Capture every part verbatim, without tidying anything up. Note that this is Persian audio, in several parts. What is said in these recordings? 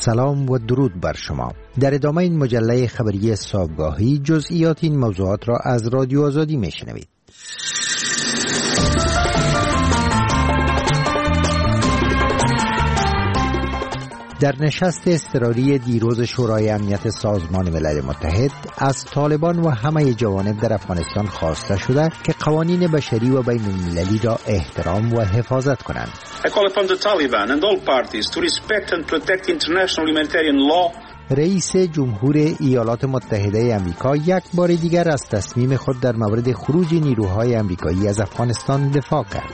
سلام و درود بر شما. در ادامه این مجله خبری صبحگاهی جزئیات این موضوعات را از رادیو آزادی میشنوید. در نشست اضطراری دیروز شورای امنیت سازمان ملل متحد از طالبان و همه جوانب در افغانستان خواسته شده که قوانین بشری و بین المللی را احترام و حفاظت کنند. I call upon the Taliban and all parties to respect and protect international humanitarian law. رئیس جمهور ایالات متحده آمریکا یک بار دیگر از تصمیم خود در مورد خروج نیروهای آمریکایی از افغانستان دفاع کرد.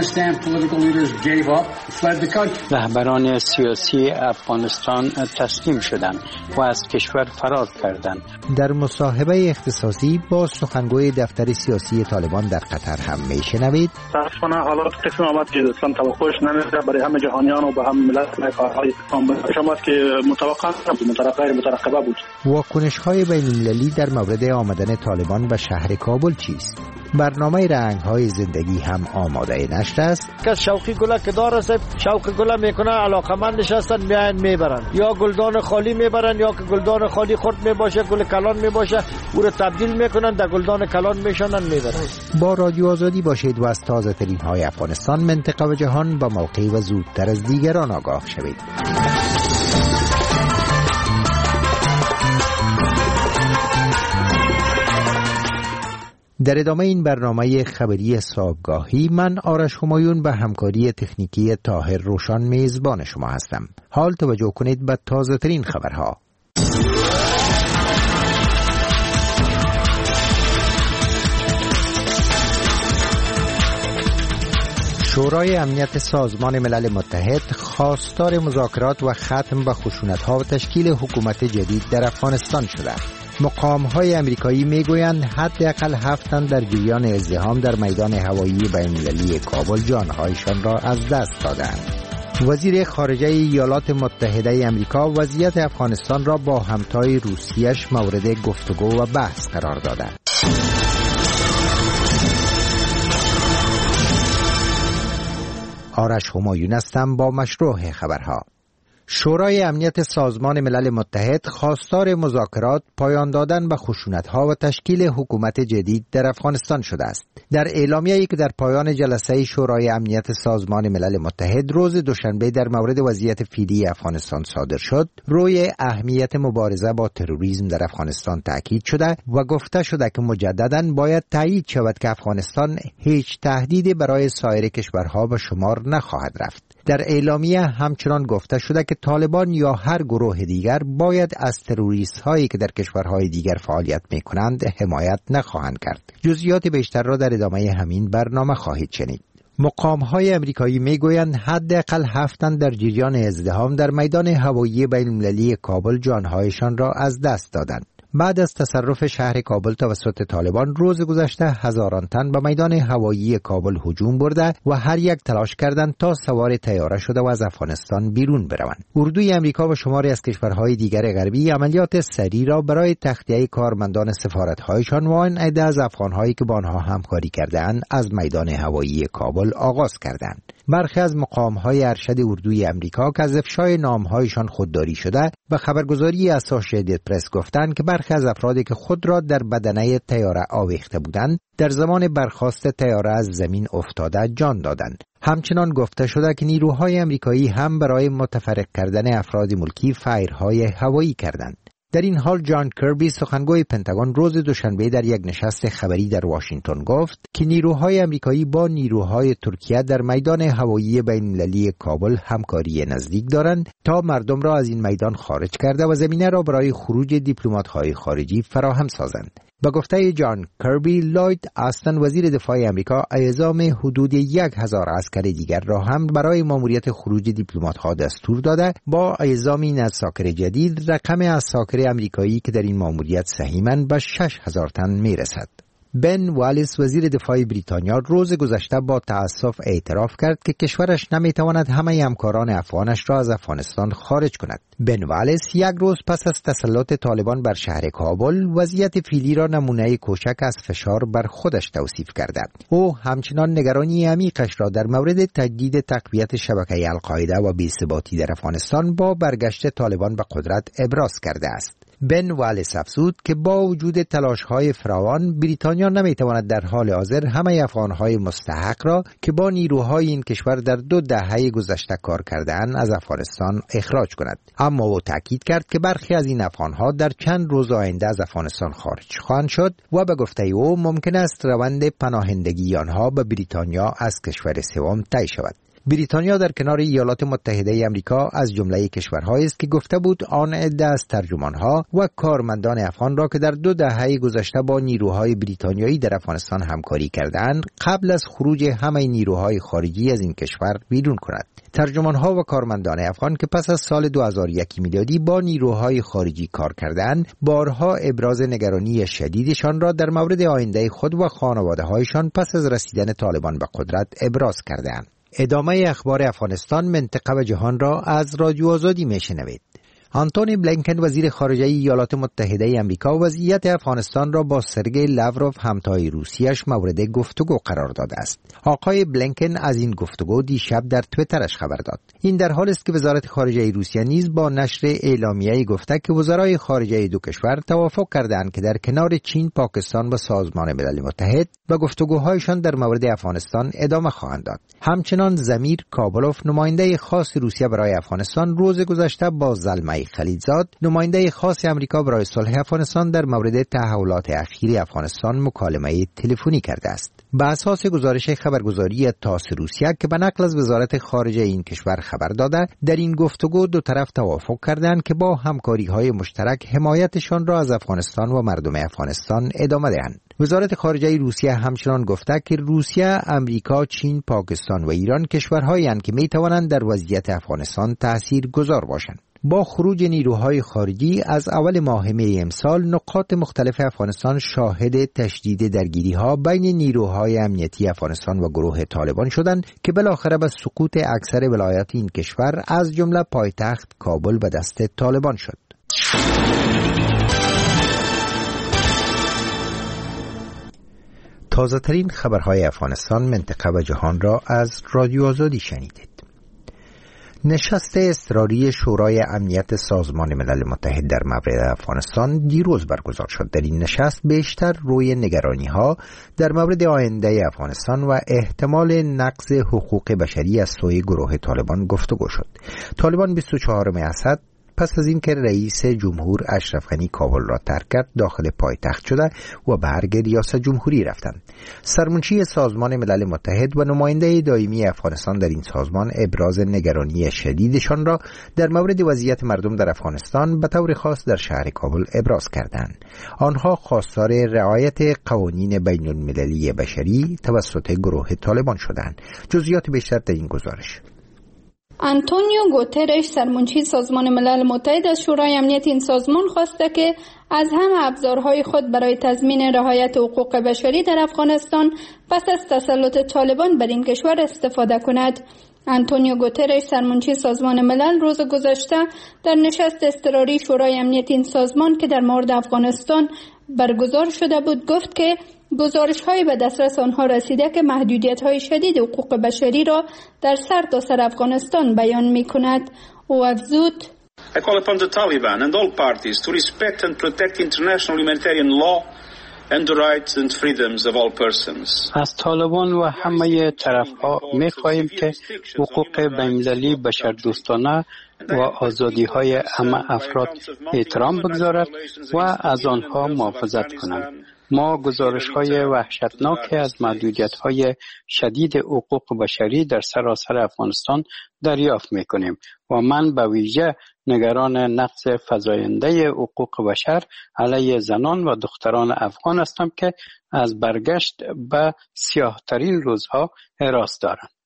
رهبران سیاسی افغانستان تسلیم شدند و از کشور فرار کردند. در مصاحبه اختصاصی با سخنگوی دفتر سیاسی طالبان در قطر هم میشنوید. تاسفانه حالات قسم آمد که اصلا توقعش نمیشه برای همه جهانیان و به هم ملت کارهای شماست که متوقع نبود، غیر مترقبه بود. واکنش‌های بین‌المللی در مورد آمدن طالبان به شهر کابل چیست؟ برنامه رنگ‌های زندگی هم آماده نشده است. کس شوقی گله که داره سب شوق گله میکنه، علاقمند نشستن میاین میبرن، یا گلدان خالی میبرن یا که گلدان خالی خرد میباشه گل کلان میباشه او رو تبدیل میکنن در گلدان کلان میشونن میبرن. با رادیو آزادی باشید و از تازه ترین های افغانستان، منطقه و جهان با موقع و زودتر از دیگران آگاه شوید. در ادامه این برنامه خبری صبحگاهی من آرش همایون به همکاری تکنیکی طاهر روشان میزبان شما هستم. حال توجه کنید به تازه ترین خبرها. شورای امنیت سازمان ملل متحد خواستار مذاکرات و ختم به خشونت‌ها و تشکیل حکومت جدید در افغانستان شده. مقام‌های امریکایی میگویند حداقل هفت تن در جریان ازدحام در میدان هوایی بین‌المللی کابل جانهایشان را از دست دادند. وزیر خارجه ایالات متحده آمریکا وضعیت افغانستان را با همتای روسیه‌اش مورد گفتگو و بحث قرار داده. آرش همایون هستم با مشروع خبرها. شورای امنیت سازمان ملل متحد خواستار مذاکرات، پایان دادن به خشونت‌ها و تشکیل حکومت جدید در افغانستان شده است. در اعلامیه‌ای که در پایان جلسه شورای امنیت سازمان ملل متحد روز دوشنبه در مورد وضعیت فعلی افغانستان صادر شد، روی اهمیت مبارزه با تروریسم در افغانستان تاکید شده و گفته شده که مجدداً باید تایید شود که افغانستان هیچ تهدیدی برای سایر کشورها به شمار نخواهد رفت. در اعلامیه همچنان گفته شده که طالبان یا هر گروه دیگر باید از تروریست هایی که در کشورهای دیگر فعالیت می کنند حمایت نخواهند کرد. جزئیات بیشتر را در ادامه همین برنامه خواهید شنید. مقام‌های امریکایی میگویند حداقل هفت تن در جریان ازدحام در میدان هوایی بین‌المللی کابل جانهایشان را از دست دادند. بعد از تصرف شهر کابل توسط طالبان روز گذشته هزاران تن به میدان هوایی کابل هجوم برده و هر یک تلاش کردند تا سوار طیاره شده و از افغانستان بیرون بروند. اردوی امریکا و شماری از کشورهای دیگر غربی عملیات سریع را برای تخلیه کارمندان سفارت‌هایشان و آن عده از افغان‌هایی که با آنها همکاری کردند از میدان هوایی کابل آغاز کردند. برخی از مقام‌های ارشد اردوی امریکا که از افشای نام‌هایشان خودداری شده به خبرگزاری اسوسییتد پرس گفتند که برخی از افرادی که خود را در بدنه طیاره آویخته بودند در زمان برخاست طیاره از زمین افتاده جان دادند. همچنان گفته شده که نیروهای امریکایی هم برای متفرق کردن افراد ملکی فایرهای هوایی کردند. در این حال جان کربی سخنگوی پنتاگون روز دوشنبه در یک نشست خبری در واشنگتن گفت که نیروهای امریکایی با نیروهای ترکیه در میدان هوایی بین‌المللی کابل همکاری نزدیک دارند تا مردم را از این میدان خارج کرده و زمینه را برای خروج دیپلمات‌های خارجی فراهم سازند. با گفته جان کربی، لوید آستن وزیر دفاع آمریکا اعزام حدود یک هزار عسکر دیگر را هم برای ماموریت خروج دیپلمات‌ها دستور داده. با اعزام این عساکر جدید رقم عساکر آمریکایی که در این ماموریت سهیمند به شش هزار تن میرسد. بن والیس وزیر دفاع بریتانیا روز گذشته با تأسف اعتراف کرد که کشورش نمیتواند همه همکاران افغانش را از افغانستان خارج کند. بن والیس یک روز پس از تسلط طالبان بر شهر کابل وضعیت فعلی را نمونه کوچک از فشار بر خودش توصیف کرده. او همچنان نگرانی عمیقش را در مورد تجدید تقویت شبکه القاعده و بی‌ثباتی در افغانستان با برگشت طالبان به قدرت ابراز کرده است. بن والیس افزود که با وجود تلاش‌های فراوان بریتانیا نمی‌تواند در حال حاضر همه افغان‌های مستحق را که با نیروهای این کشور در دو دهه گذشته کار کرده‌اند از افغانستان اخراج کند. اما او تاکید کرد که برخی از این افغان‌ها در چند روز آینده از افغانستان خارج خواهند شد و به گفته او ممکن است روند پناهندگی آنها به بریتانیا از کشور سوم طی شود. بریتانیا در کنار ایالات متحده آمریکا از جمله کشورهایی است که گفته بود آن عده از ترجمانها و کارمندان افغان را که در دو دهه گذشته با نیروهای بریتانیایی در افغانستان همکاری کردند قبل از خروج همه نیروهای خارجی از این کشور بیرون کند. ترجمانها و کارمندان افغان که پس از سال دو هزار و یک میلادی با نیروهای خارجی کار کردند بارها ابراز نگرانی شدیدشان را در مورد آینده خود و خانواده‌هایشان پس از رسیدن طالبان به قدرت ابراز کردند. ادامه اخبار افغانستان، منطقه و جهان را از رادیو آزادی میشنوید. آنتونی بلینکن وزیر خارجه ایالات متحده آمریکا وضعیت افغانستان را با سرگئی لاوروف همتای روسیه‌اش مورد گفتگو قرار داده است. آقای بلینکن از این گفتگو دیشب در توییترش خبر داد. این در حالی است که وزارت خارجه روسیه نیز با نشر اعلامیه‌ای گفته که وزرای خارجه دو کشور توافق کردند که در کنار چین، پاکستان و سازمان ملل متحد و گفتگوهایشان در مورد افغانستان ادامه خواهند داد. همچنان زمیر کابلوف نماینده خاص روسیه برای افغانستان روز گذشته با زلمه خلیلزاد نماینده خاص امریکا برای صلح افغانستان در مورد تحولات اخیر افغانستان مکالمه تلفنی کرده است. به اساس گزارش خبرگزاری تاس روسیه که به نقل از وزارت خارجه این کشور خبر داده، در این گفتگو دو طرف توافق کردند که با همکاری‌های مشترک حمایتشان را از افغانستان و مردم افغانستان ادامه دهند. وزارت خارجه روسیه همچنان گفته که روسیه، امریکا، چین، پاکستان و ایران کشورهایی هستند که می‌توانند در وضعیت افغانستان تاثیرگذار باشند. با خروج نیروهای خارجی از اول ماه می امسال نقاط مختلف افغانستان شاهد تشدید درگیری‌ها بین نیروهای امنیتی افغانستان و گروه طالبان شدند که بالاخره به سقوط اکثر ولایات این کشور از جمله پایتخت کابل به دست طالبان شد. تازه ترین خبرهای افغانستان، منطقه و جهان را از رادیو آزادی شنیدید. نشست اضطراری شورای امنیت سازمان ملل متحد در مورد افغانستان دیروز برگزار شد. در این نشست بیشتر روی نگرانی‌ها در مورد آینده افغانستان و احتمال نقض حقوق بشری از سوی گروه طالبان گفتگو شد. طالبان بیست و چهارم اسد پس از اینکه رئیس جمهور اشرف غنی کابل را ترک کرد داخل پایتخت شده و به ارگ ریاست جمهوری رفتند. سرمنشی سازمان ملل متحد و نماینده دائمی افغانستان در این سازمان ابراز نگرانی شدیدشان را در مورد وضعیت مردم در افغانستان به طور خاص در شهر کابل ابراز کردند. آنها خواستار رعایت قوانین بین المللی بشری توسط گروه طالبان شدند. جزئیات بیشتر در این گزارش. آنتونیو گوترش سرمنشی سازمان ملل متحد از شورای امنیت این سازمان خواسته که از همه ابزارهای خود برای تضمین رعایت حقوق بشری در افغانستان پس از تسلط طالبان بر این کشور استفاده کند. آنتونیو گوترش سرمنشی سازمان ملل روز گذشته در نشست اضطراری شورای امنیت این سازمان که در مورد افغانستان برگزار شده بود گفت که گزارش‌های به دسترس آنها رسیده که محدودیت‌های شدید حقوق بشری را در سرتاسر افغانستان بیان می‌کند. او افزود: I call upon the Taliban and all parties to respect and protect international humanitarian law and the rights and freedoms of all persons. از طالبان و همه طرف‌ها می‌خواهیم که حقوق بین‌المللی بشردوستانه و آزادی‌های همه افراد احترام بگذارد و از آنها محافظت کنند. ما گزارش‌های وحشتناک از محدودیت‌های شدید حقوق بشری در سراسر افغانستان دریافت می‌کنیم و من به ویژه نگران نقض فزاینده حقوق بشر علیه زنان و دختران افغان هستم که از برگشت به سیاه‌ترین روزها هراس دارند.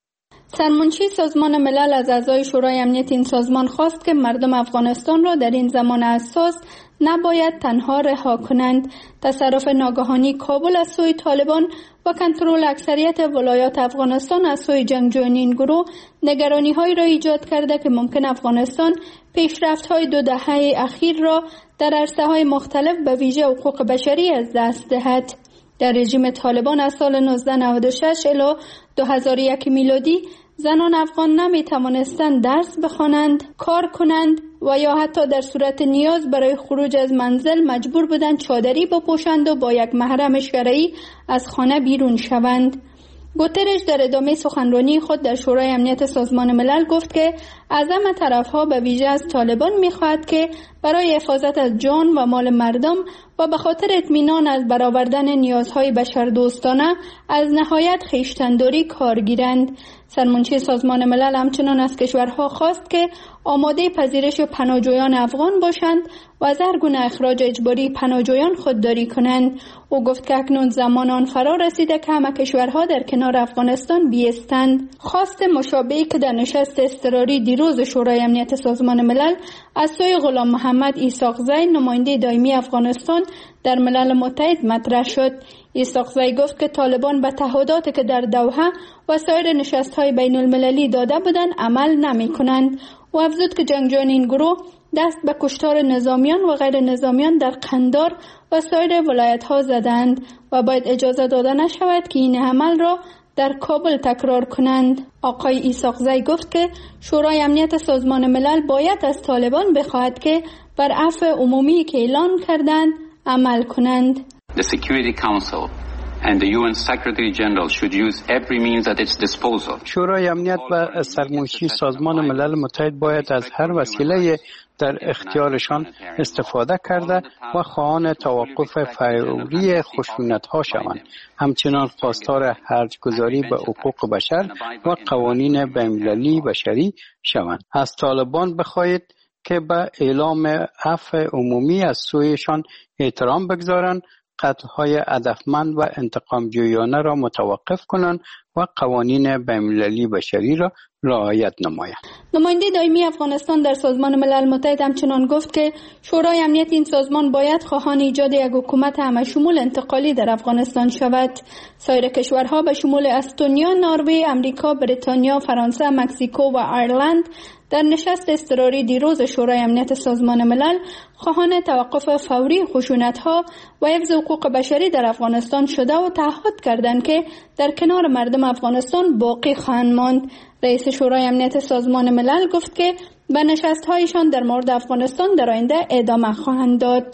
سرمنشی سازمان ملل از اعضای شورای امنیت این سازمان خواست که مردم افغانستان را در این زمان حساس نباید تنها رها کنند. تصرف ناگهانی کابل از سوی طالبان و کنترل اکثریت ولایات افغانستان از سوی جنگجویان این گروه نگرانی های را ایجاد کرده که ممکن افغانستان پیشرفت های دو دهه اخیر را در عرصه های مختلف به ویژه حقوق بشری از دست دهد. در رژیم طالبان از سال نوزده نود و شش الی دو هزار و یک میلادی زنان افغان نمی توانستند درس بخوانند، کار کنند و یا حتی در صورت نیاز برای خروج از منزل مجبور بودند چادری بپوشند و با یک محرم شرعی از خانه بیرون شوند. گوترش در ادامه سخنرانی خود در شورای امنیت سازمان ملل گفت که اعظم طرفها به ویژه از طالبان می‌خواهد که برای حفاظت از جان و مال مردم و به خاطر اطمینان از برآوردن نیازهای بشردوستانه از نهایت خویشتن‌داری کار گیرند. سرمنشی سازمان ملل همچنان از کشورها خواست که آماده پذیرش پناهجویان افغان باشند و از هر گونه اخراج اجباری پناهجویان خودداری کنند. او گفت که اکنون زمان آن فرا رسیده که همه کشورها در کنار افغانستان بیستند. خواست مشابهی که در نشست اضطراری دیروز شورای امنیت سازمان ملل از سوی غلام محمد ایساقزی نماینده دائمی افغانستان در ملل متحد مطرح شد. ایساقزی گفت که طالبان به تعهداتی که در دوحه و سایر نشست‌های بین المللی داده بودند عمل نمی‌کنند و افزود که جنگجویان این گروه دست به کشتار نظامیان و غیر نظامیان در قندار و سایر ولایت‌ها زدند و باید اجازه داده نشود که این عمل را در کابل تکرار کنند. آقای ایساقزی گفت که شورای امنیت سازمان ملل باید از طالبان بخواهد که بر عفو عمومی که اعلان کردند عمل کنند. The Security Council and the U N Secretary General should use every means at its disposal. شورای امنیت و سرمنشی سازمان ملل متحد باید از هر وسیله در اختیارشان استفاده کرده و خواهان توقف فوری خشونت‌ها شوند. همچنان خواستار خرج‌گذاری به حقوق بشر و قوانین بین‌المللی بشری شوند. از طالبان بخواهید که به اعلام عفو عمومی از سویشان احترام بگذارند، قتل‌های هدفمند و انتقام جویانه را متوقف کنند و قوانین بین‌المللی بشری را رعایت نمایند. نماینده دائمی افغانستان در سازمان ملل متحد همچنان گفت که شورای امنیت این سازمان باید خواهان ایجاد یک حکومت همه‌شمول انتقالی در افغانستان شود. سایر کشورها به شمول استونیا، نروژ، امریکا، بریتانیا، فرانسه، مکزیکو و ایرلند در نشست اضطراری دیروز شورای امنیت سازمان ملل خواهان توقف فوری خشونت‌ها و حفظ حقوق بشری در افغانستان شده و تعهد کردند که در کنار مردم افغانستان باقی خواهند ماند. رئیس شورای امنیت سازمان ملل گفت که به نشست‌هایشان در مورد افغانستان در آینده ادامه خواهند داد.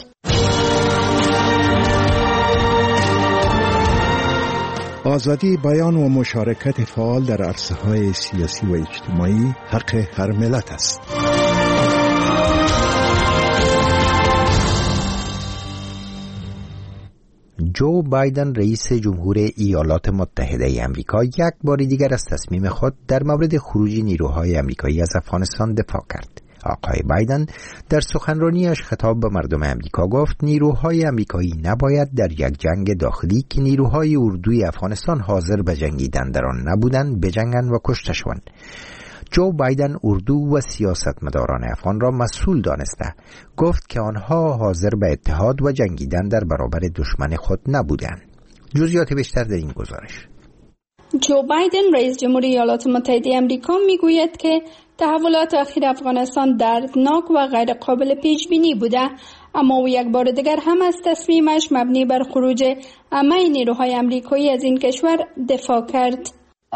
آزادی بیان و مشارکت فعال در عرصه‌های سیاسی و اجتماعی حق هر ملت است. جو بایدن رئیس جمهور ایالات متحده آمریکا یک بار دیگر از تصمیم خود در مورد خروج نیروهای آمریکایی از افغانستان دفاع کرد. آقای بایدن در سخنرانیش خطاب به مردم آمریکا گفت نیروهای آمریکایی نباید در یک جنگ داخلی که نیروهای اردوی افغانستان حاضر به جنگیدن در آن نبودند بجنگند و کشته شوند. جو بایدن اردو و سیاستمداران افغان را مسئول دانسته. گفت که آنها حاضر به اتحاد و جنگیدن در برابر دشمن خود نبودند. جزئیات بیشتر در این گزارش. جو بایدن رئیس جمهوری ایالات متحده آمریکا میگوید که تحولات اخیر افغانستان دردناک و غیر قابل پیش بینی بوده، اما او یک بار دیگر هم از تصمیمش مبنی بر خروج همه نیروهای آمریکایی از این کشور دفاع کرد.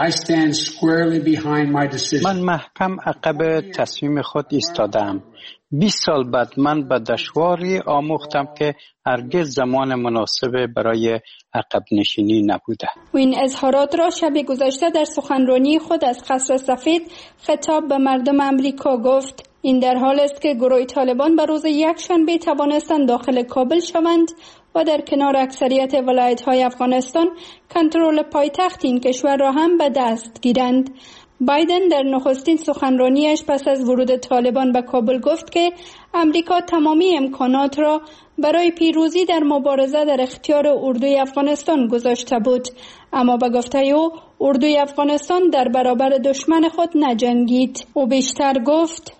من محکم عقب تصمیم خود ایستادم. بیست سال بعد من به دشواری آموختم که هرگز زمان مناسب برای عقب نشینی نبوده. و این اظهارات را شب گذشته در سخنرانی خود از قصر سفید خطاب به مردم آمریکا گفت. این در حال است که گروه طالبان به روز یکشنبه توانستند داخل کابل شوند و در کنار اکثریت ولایت‌های افغانستان کنترل پایتخت این کشور را هم به دست گیرند. بایدن در نخستین سخنرانیش پس از ورود طالبان به کابل گفت که امریکا تمامی امکانات را برای پیروزی در مبارزه در اختیار اردوی افغانستان گذاشته بود، اما به گفته او اردوی افغانستان در برابر دشمن خود نجنگید. او بیشتر گفت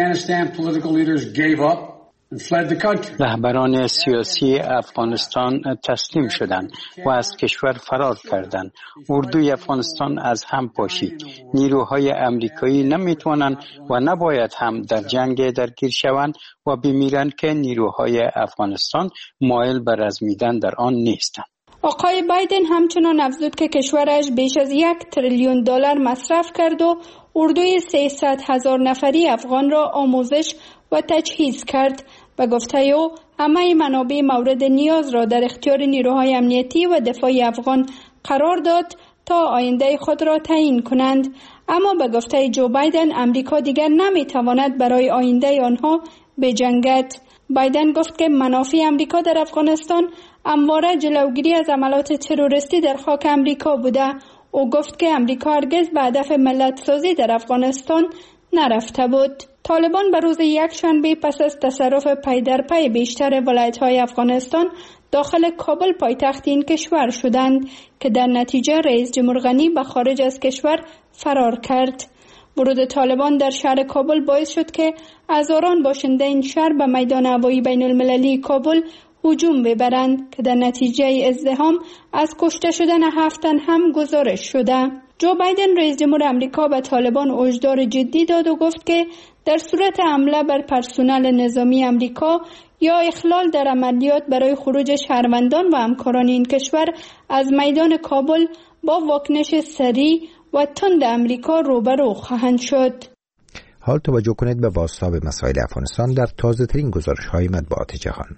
رهبران سیاسی افغانستان تسلیم شدند و از کشور فرار کردند. اردوی افغانستان از هم پاشید. نیروهای امریکایی نمیتوانند و نباید هم در جنگ درگیر شوند و بمیرند که نیروهای افغانستان مایل به رزمیدن در آن نیستند. آقای بایدن همچنان افزود که کشورش بیش از یک تریلیون دلار مصرف کرد و اردوی سیصد هزار نفری افغان را آموزش و تجهیز کرد. به گفته او همه منابع مورد نیاز را در اختیار نیروهای امنیتی و دفاعی افغان قرار داد تا آینده خود را تعیین کنند، اما به گفته جو بایدن امریکا دیگر نمیتواند برای آینده آنها بجنگد. بایدن گفت که منافع امریکا در افغانستان همواره جلوگیری از عملات تروریستی در خاک امریکا بوده. او گفت که امریکا هرگز به هدف ملت سازی در افغانستان نرفته بود. طالبان به روز یکشنبه پس از تصرف پی در پی بیشتر ولایت‌های افغانستان داخل کابل پایتخت این کشور شدند که در نتیجه رئیس جمهور غنی به خارج از کشور فرار کرد. ورود طالبان در شهر کابل باعث شد که هزاران باشنده این شهر به میدان هوایی بین المللی کابل هجوم ببرند که در نتیجه ازدحام از کشته شدن هفت تن هم گزارش شده. جو بایدن رئیس جمهور امریکا به طالبان هشدار جدی داد و گفت که در صورت حمله بر پرسنل نظامی امریکا یا اخلال در عملیات برای خروج شهروندان و همکاران این کشور از میدان کابل با واکنش سریع و تند امریکا روبرو خواهند شد. حال توجه کنید به بازتاب مسائل افغانستان در تازه ترین گزارش های مطبوعات جهان.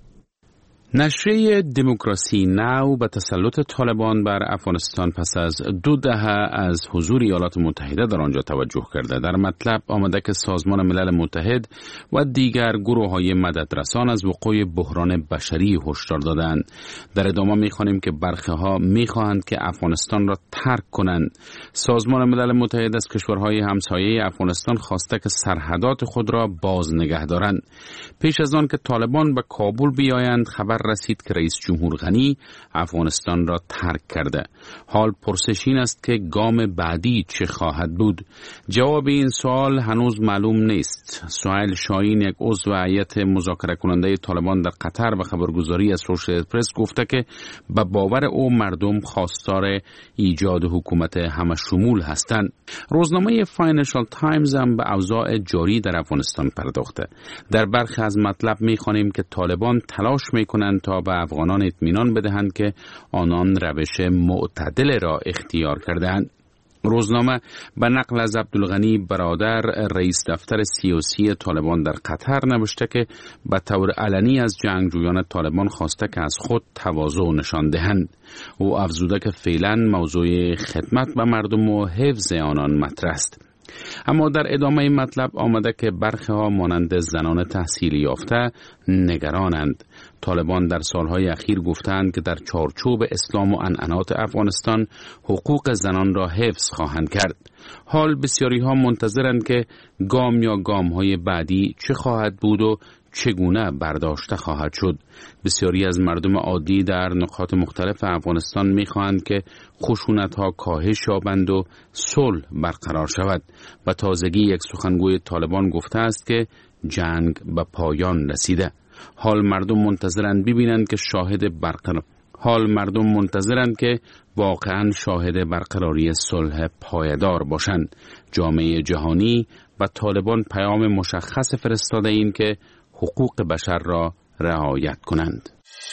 نشریه دموکراسی ناو به تسلط طالبان بر افغانستان پس از دو دهه از حضور ایالات متحده در آنجا توجه کرده. در مطلب آمده که سازمان ملل متحد و دیگر گروه‌های مددرسان از وقوع بحران بشری هشدار دادند. در ادامه می‌خوانیم که برخه‌ها می‌خواهند که افغانستان را ترک کنند. سازمان ملل متحد از کشورهای همسایه افغانستان خواسته که سرحدات خود را باز نگه دارند. پیش از آن که طالبان به کابل بیایند خبر رسید که رئیس جمهور غنی افغانستان را ترک کرده. حال پرسش این است که گام بعدی چه خواهد بود؟ جواب این سوال هنوز معلوم نیست. سهیل شاهین، یک عضو هیئت مذاکره کننده طالبان در قطر، به خبرگزاری از سوشل پرس گفته که به باور او مردم خواستار ایجاد حکومت همشمول هستند. روزنامه فاینانشال تایمز هم به اوضاع جاری در افغانستان پرداخته. در برخی از مطلب می‌خوانیم که طالبان تلاش می‌کنند تا به افغانان اطمینان بدهند که آنان روش معتدل را اختیار کرده‌اند. روزنامه به نقل از عبدالغنی برادر، رئیس دفتر سیاسی طالبان در قطر، نوشته که به طور علنی از جنگجویان طالبان خواسته که از خود تواضع نشان دهند. او افزوده که فعلا موضوع خدمت به مردم و حفظ آنان مطرح است. اما در ادامه مطلب آمده که برخی‌ها مانند زنان تحصیل یافته نگرانند. طالبان در سالهای اخیر گفتند که در چارچوب اسلام و عنعنات افغانستان حقوق زنان را حفظ خواهند کرد. حال بسیاری ها منتظرند که گام یا گام های بعدی چه خواهد بود و چگونه برداشته خواهد شد. بسیاری از مردم عادی در نقاط مختلف افغانستان می‌خواهند که خشونت‌ها کاهش یابند و صلح برقرار شود. و تازگی یک سخنگوی طالبان گفته است که جنگ به پایان رسیده. حال مردم منتظرند ببینند که شاهد برقرار حال مردم منتظرند که واقعاً شاهد برقراری صلح پایدار باشند. جامعه جهانی و طالبان پیام مشخص فرستاده این که حقوق بشر را رعایت کنند.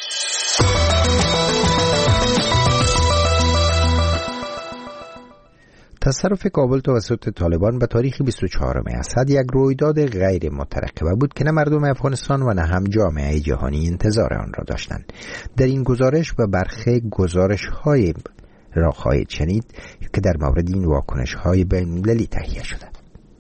تصرف کابل توسط طالبان به تاریخ بیست و چهارم اسد یک رویداد غیر مترقبه بود که نه مردم افغانستان و نه هم جامعه جهانی انتظار آن را داشتند. در این گزارش و برخی گزارش‌های را خواهید شنید که در مورد این واکنش‌های بین‌المللی تهیه شده.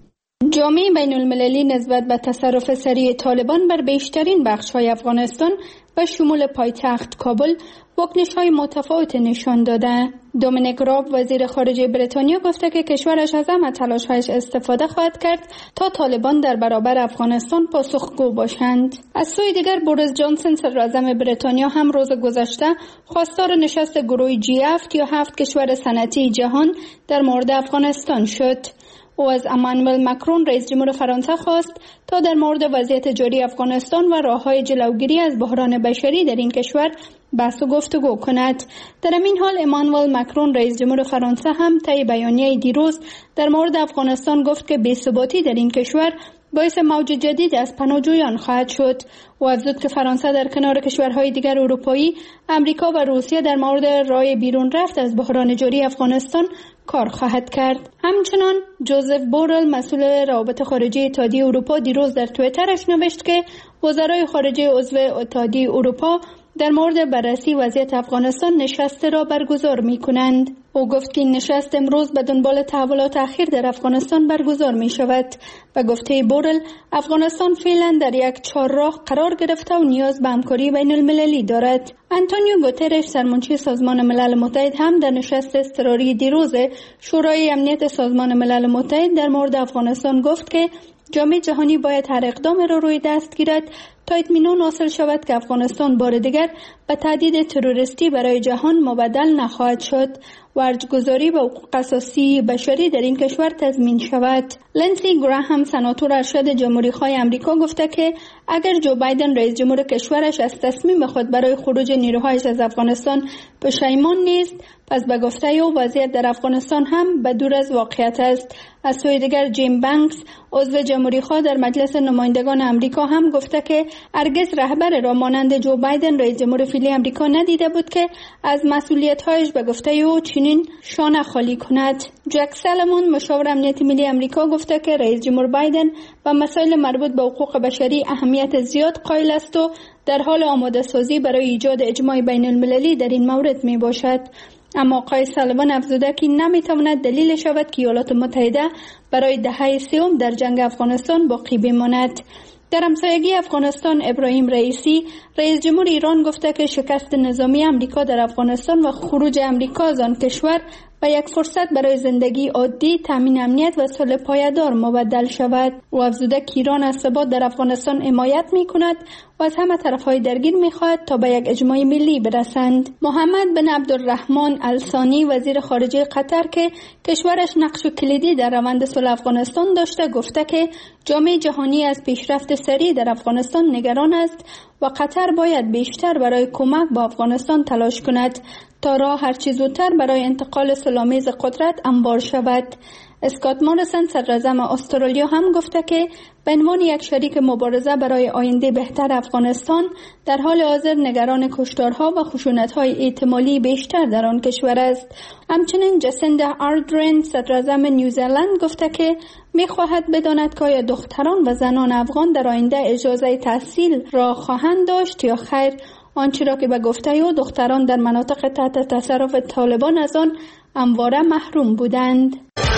جامعه بین المللی نسبت به تصرف سریع طالبان بر بیشترین بخش‌های افغانستان و شمول پایتخت کابل واکنش‌های متفاوت نشان داده. دومینیک راب وزیر خارجه بریتانیا گفته که کشورش از همه تلاش‌هایش استفاده خواهد کرد تا طالبان در برابر افغانستان پاسخگو باشند. از سوی دیگر بوریس جانسون صدراعظم بریتانیا هم روز گذشته خواستار نشست گروه جی هفت یا هفت کشور صنعتی جهان در مورد افغانستان شد. او از امانوئل مکرون رئیس جمهور فرانسه خواست تا در مورد وضعیت جاری افغانستان و راه‌های جلوگیری از بحران بشری در این کشور بحث و گفتگو کند. در این حال امانوئل مکرون رئیس جمهور فرانسه هم طی بیانیه دیروز در مورد افغانستان گفت که بی‌ثباتی در این کشور باعث موج جدید از پناهجویان خواهد شد و افزود که فرانسه در کنار کشورهای دیگر اروپایی، امریکا و روسیه در مورد راه بیرون رفت از بحران جاری افغانستان کار خواهد کرد. همچنان جوزف بورل مسئول روابط خارجه اتحادیه اروپا دیروز در توییترش نوشت که وزرای خارجه عضو اتحادیه اروپا در مورد بررسی وضعیت افغانستان نشست را برگزار می کنند. او گفت که این نشست امروز به دنبال تحولات اخیر در افغانستان برگزار می شود. به گفته بورل، افغانستان فعلا در یک چهارراه قرار گرفته و نیاز به همکاری بین المللی دارد. آنتونیو گوترش سرمنشی سازمان ملل متحد هم در نشست اضطراری دیروز شورای امنیت سازمان ملل متحد در مورد افغانستان گفت که جامعه جهانی باید هر اقدام را روی دست گیرد تا اطمینان حاصل شود که افغانستان بار دیگر به تهدید تروریستی برای جهان مبدل نخواهد شد و ارزش‌گذاری به حقوق اساسی بشری در این کشور تضمین شود. لنسی گراهام سناتور ارشد جمهوری‌خواه آمریکا گفته که اگر جو بایدن رئیس جمهور کشورش از تصمیم خود برای خروج نیروهایش از افغانستان پشیمان نیست، پس به گفته او وضعیت در افغانستان هم به دور از واقعیت است. از سوی دیگر جیم بانکس عضو جمهوری‌خواه در مجلس نمایندگان آمریکا هم گفته که هرگز رهبر را مانند جو بایدن رئیس جمهور فعلی آمریکا ندیده بود که از مسئولیت‌هایش به گفته او چنین شانه خالی کند. جک سالمون مشاور امنیت ملی آمریکا گفته که رئیس جمهور بایدن به مسائل مربوط به حقوق بشری اهمیت زیاد قائل است و در حال آماده سازی برای ایجاد اجماع بین المللی در این مورد می باشد. اما آقای سالوان افزوده که نمیتواند دلیل شود که ایالات متحده برای دهه سوم در جنگ افغانستان باقی بماند. در همسایگی افغانستان ابراهیم رئیسی رئیس جمهور ایران گفته که شکست نظامی امریکا در افغانستان و خروج امریکا از آن کشور و یک فرصت برای زندگی عادی، تامین امنیت و صلح پایدار مبدل شود. و افزوده که ایران از ثبات در افغانستان حمایت می کند و از همه طرفهای درگیر می خواهد تا به یک اجماع ملی برسند. محمد بن عبدالرحمن الثانی وزیر خارجه قطر که کشورش نقش کلیدی در روند صلح افغانستان داشته گفته که جامعه جهانی از پیشرفت سریع در افغانستان نگران است و قطر باید بیشتر برای کمک به افغانستان تلاش کند تا راه هرچه زودتر برای انتقال صلح‌آمیز قدرت هموار شود. اسکات موریسن صدراعظم استرالیا هم گفته که به عنوان یک شریک مبارزه برای آینده بهتر افغانستان در حال حاضر نگران کشتارها و خشونت‌های احتمالی بیشتر در آن کشور است. همچنین جسیندا آردرن صدراعظم نیوزلند گفته که می‌خواهد بداند که آیا دختران و زنان افغان در آینده اجازه تحصیل را خواهند داشت یا خیر. آنچه را که به گفته او دختران در مناطق تحت تصرف طالبان از آن همواره محروم بودند.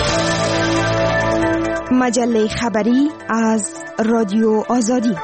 مجله خبری از رادیو آزادی.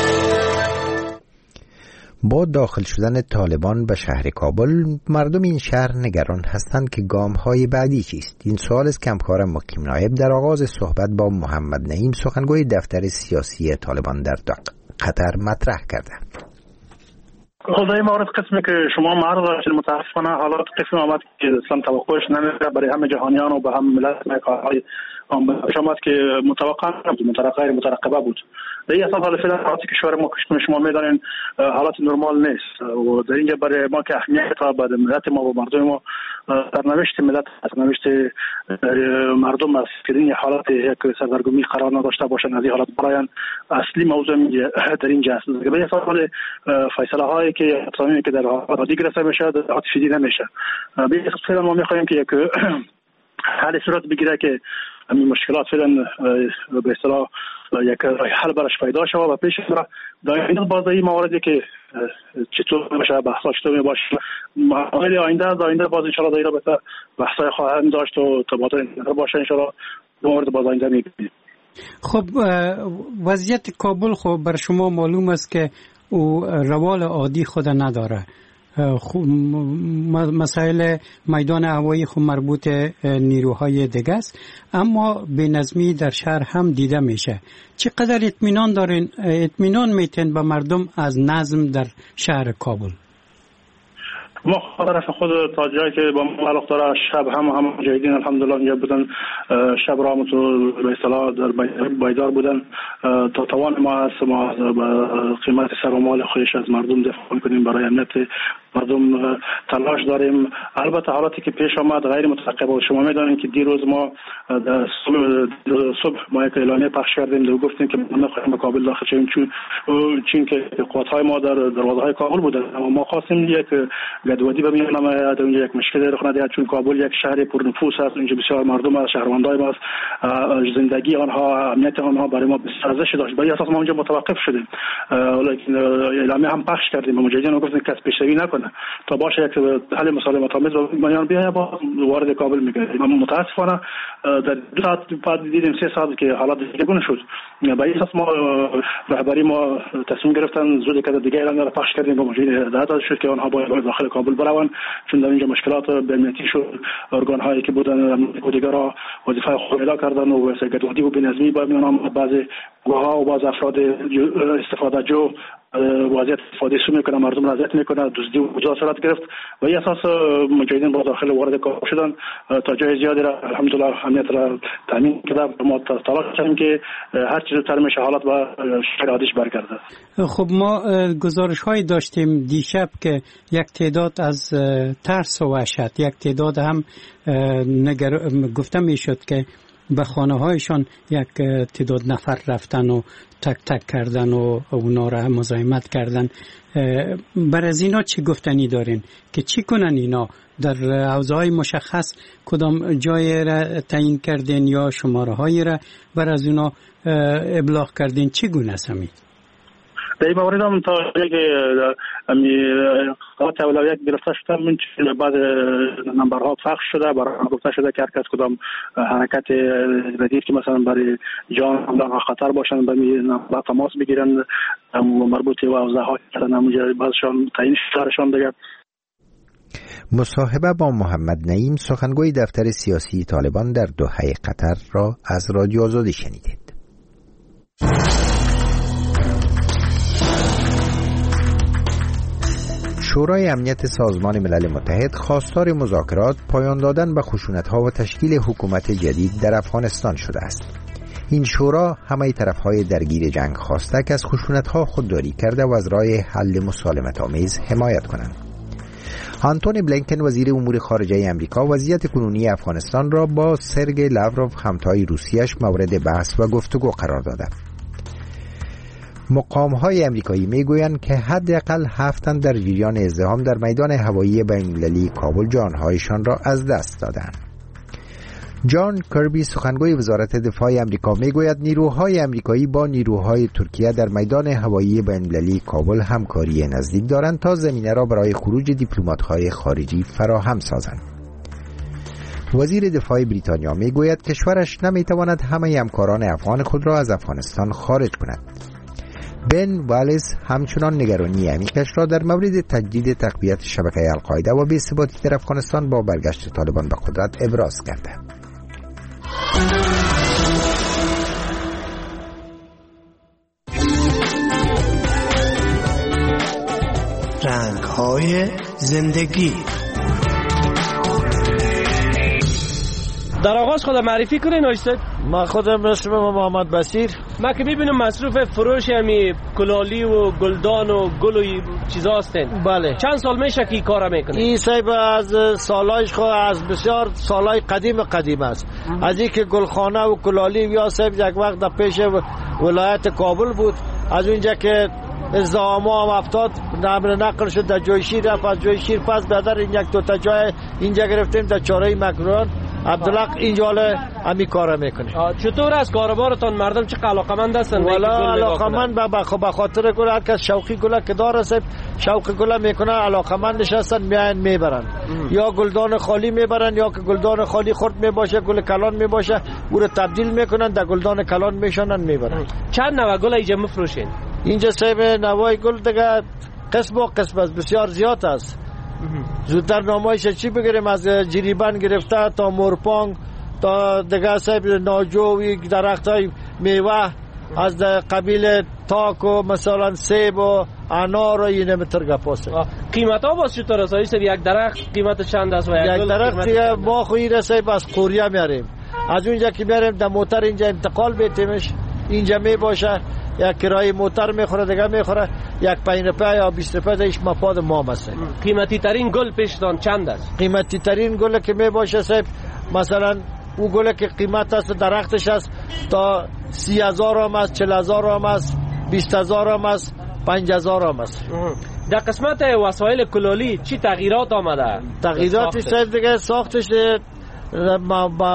با داخل شدن طالبان به شهر کابل مردم این شهر نگران هستند که گام‌های بعدی چیست. این سوال است که همکارم مکیم نایب در آغاز صحبت با محمد نعیم سخنگوی دفتر سیاسی طالبان در قطر مطرح کرده. خب در این مورد قسمی که شما معرض شدید متاسفانه حالات قسم آمد که اصلا توقعش نمیره برای همه جهانیان و به هم ملت کارهای شما که متوقع نبود، مترقب غیر مترقبه بود. در این اساس حال فعلا حالات کشور ما که شما میدانین حالات نرمال نیست و در اینجا برای ما که اهمیت را به ملت ما و مردم ما سرنوشت ملت سرنوشت مردم است که این حالات یک سرگرمی قرار نداشته باشند. از این حالات برای اصلی موضوع در اینجا است. به این اساس فیصله هایی که تصمیمی که در عادی گرفته میشه در عادی شدید نمیشه. به این اساس فعلا ما میخواهیم که یک حل صورت بگیره که همین مشکلات فعلا به اصطلاح یک حل براش پیدا شود و پیش را در این باز این مواردی که چطور میشه بحثا چطور باشه ماهی آینده در آینده باز ان شاء الله در رابطه بحثای خواهند داشت و تبادل نظر باشه ان شاء الله مورد باز آینده میبینیم. خب وضعیت کابل خب بر شما معلوم است که او روال عادی خود نداره. مسائل میدان هوایی خود مربوط نیروهای دیگه است، اما بینظمی در شهر هم دیده میشه. چقدر اطمینان دارین اطمینان میتین به مردم از نظم در شهر کابل؟ ما طرف خود تا جایی که با ما علاقه داره شب هم هم مجاهدین الحمدلله اینجا بودن، شب را متو به اصطلاح در بیدار بودن تا توان ما است ما قیمت سر و مال خودش از مردم دفاع کنیم، برای امنیت مردم تلاش داریم. البته حالاتی که پیش آمد غیر مترقب بود. شما میدونید که دیروز ما صبح صبح ما یک اعلامیه پخش کردیم و گفتیم که ما نخواهیم به کابل داخل شویم، چون چون که قوت‌های ما در دروازه‌های کابل بودن، اما ما خواستیم یک گدودی به میان آمد، اونجا یک مشکل رخ ندهد، چون کابل یک شهر پرنفوس است، اونجا بسیار مردم است، شهروندای ما است، زندگی آنها امنیت آنها برای ما بسیار ارزش داشت. برای اساس ما اونجا متوقف شدیم، ولی اعلامیه هم پخش کردیم و مجاهدین گفتن کس پیشروی نکنه تا باشه یک حل مسالمت آمیز و میان بیاید با وارد کابل میگردیم. اما متاسفانه در دو ساعت بعد دیدیم سه ساعت که حالات دیگه شد. به این اساس ما رهبری ما تصمیم گرفتن زود که دیگه اعلام را پخش کردیم با مجاهدین هدایت داده شد که آنها باید داخل کابل بروند، چون در اینجا مشکلات امنیتی شد. ارگان هایی که بودن دیگه را وظیفه خود ادا کردن و گدودی و بی‌نظمی با میان آمد. بعضی گوها و بعض افراد استفاده جو وضعیت استفاده سو میکنه، مردم را اذیت میکنه، دزدی و فجاعت صورت گرفت و این اساس مجاهدین با داخل وارد کابل شدن تا جای زیادی را الحمدلله امنیت را تامین کرده. ما تلاش کردیم که هر چیز زودتر میشه حالات با شکل عادیش برگرده. خب ما گزارش های داشتیم دیشب که یک تعداد از ترس و وحشت، یک تعداد هم نگر... گفته میشد که به خانه هایشان یک تعداد نفر رفتن و تک تک کردن و اونا را مزاحمت کردن. بر از اینا چی گفتنی دارین که چی کنن اینا؟ در حوزه‌های مشخص کدام جای را تعیین کردین یا شماره هایی را بر از اونا ابلاغ کردین؟ چی گونه سمید؟ در این مورد هم تا یک قوات اولویت گرفته شده، من چون بعد نمبرها فخش شده برای گفته شده که هر کس کدام حرکت ردیف که مثلا برای جان همدان خطر باشن به نمبر تماس بگیرن و مربوط و حوزه ها کردن همونجا بعضشان تعیین شدهشان دیگه. مصاحبه با محمد نعیم سخنگوی دفتر سیاسی طالبان در دوحه قطر را از رادیو آزادی شنیدید. شورای امنیت سازمان ملل متحد خواستار مذاکرات، پایان دادن به خشونت‌ها و تشکیل حکومت جدید در افغانستان شده است. این شورا همه طرف‌های درگیر جنگ خواسته که از خشونت‌ها خودداری کرده و از راه حل مسالمت‌آمیز حمایت کنند. آنتونی بلینکن وزیر امور خارجه امریکا وضعیت کنونی افغانستان را با سرگئی لاوروف همتای روسیه‌اش مورد بحث و گفتگو قرار داده. مقام‌های امریکایی میگویند که حداقل هفت تن در جریان ازدحام در میدان هوایی بین‌المللی کابل جان‌هایشان را از دست دادند. جان کربی سخنگوی وزارت دفاع امریکا میگوید نیروهای امریکایی با نیروهای ترکیه در میدان هوایی بین‌المللی کابل همکاری نزدیک دارند تا زمینه را برای خروج دیپلمات‌های خارجی فراهم سازند. وزیر دفاع بریتانیا میگوید کشورش نمیتواند همه همکاران افغان خود را از افغانستان خارج کند. بن والیس همچنان نگرانی عمیقش را در مورد تجدید تقویت شبکه القاعده و بی‌ثباتی در افغانستان با برگشت طالبان به قدرت ابراز کرده. رنگ‌های زندگی. در آغاز خود معرفی کنین آیستد. ما خودم اسمم محمد بصیر. ما که میبینم مصروف فروش همی کلالی و گلدان و گل و چیزا هستین. بله. چند سال میشه که کارا میکنه؟ این صاحب از سالایش خود از بسیار سالای قدیم قدیم است. از اینکه گلخانه و کلالی یا صاحب یک وقت در پیش ولایت کابل بود، از اونجا که ازدحام هم افتاد نمر نقل شد در جای شیر رفت، از جای شیر پس بدر این یک دو تا جای اینجا گرفتیم در چاره مکران عبدالحق اینجا حالا همین کارا میکنه. چطور از کاروبارتان مردم چه علاقمند هستن؟ والا علاقمند به خاطر گل، هر کس شوقی گل که داره صاحب شوق گل میکنه، علاقمندش هستن میان میبرن. یا گلدان خالی میبرن یا که گلدان خالی خرد میباشه گل کلان میباشه او رو تبدیل میکنن در گلدان کلان میشونن میبرن. چند نوع گل اینجا میفروشین؟ اینجا صاحب نوای گل دیگه قسم و قسم است، بسیار زیاد است. زودتر نامایش چی بگیریم، از جریبن گرفته تا مورپانگ تا دیگه صاحب ناجو، درخت های میوه از قبیل تاک و مثلا سیب و انار و اینه متر گپاسه. قیمت ها باز چطور است؟ یک درخت قیمت چند است و یک, یک درخت دیگه ما خویی رسه از قوریه میاریم، از اونجا که میاریم در موتر اینجا انتقال بیتیمش، اینجا می باشه یک کرای موتر میخوره دیگه میخوره یک پنج روپیه یا بیست روپیه دیش مفاد ما هست. قیمتی ترین گل پیشتان چند است؟ قیمتی ترین گل که می باشه صاحب مثلا او گل که قیمت است درختش است تا سی هزار هم است، چل هزار هم است، بیست هزار هم است، پنج هزار هم است. در قسمت وسایل کلالی چی تغییرات آمده؟ تغییراتی صاحب دیگه ساختش